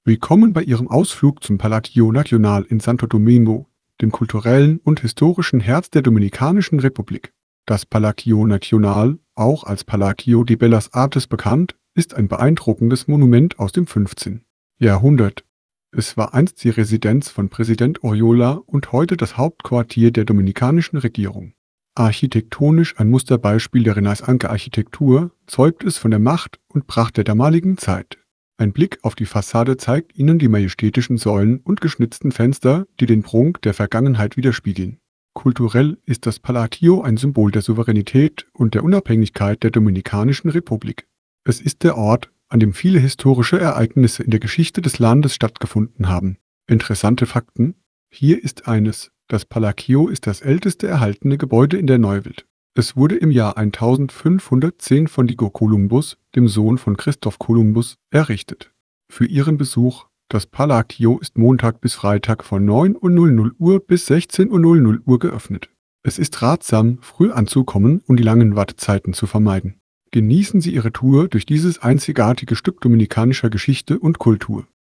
Willkommen bei Ihrem Ausflug zum Palacio Nacional in Santo Domingo, dem kulturellen und historischen Herz der Dominikanischen Republik. Das Palacio Nacional, auch als Palacio de Bellas Artes bekannt, ist ein beeindruckendes Monument aus dem 15. Jahrhundert. Es war einst die Residenz von Präsident Oriola und heute das Hauptquartier der dominikanischen Regierung. Architektonisch ein Musterbeispiel der Renaissance-Architektur, zeugt es von der Macht und Pracht der damaligen Zeit. Ein Blick auf die Fassade zeigt Ihnen die majestätischen Säulen und geschnitzten Fenster, die den Prunk der Vergangenheit widerspiegeln. Kulturell ist das Palacio ein Symbol der Souveränität und der Unabhängigkeit der Dominikanischen Republik. Es ist der Ort, an dem viele historische Ereignisse in der Geschichte des Landes stattgefunden haben. Interessante Fakten: Hier ist eines: Das Palacio ist das älteste erhaltene Gebäude in der Neuwelt. Es wurde im Jahr 1510 von Diego Columbus, dem Sohn von Christoph Kolumbus, errichtet. Für Ihren Besuch: Das Palacio ist Montag bis Freitag von 9:00 Uhr bis 16:00 Uhr geöffnet. Es ist ratsam, früh anzukommen und die langen Wartezeiten zu vermeiden. Genießen Sie Ihre Tour durch dieses einzigartige Stück dominikanischer Geschichte und Kultur.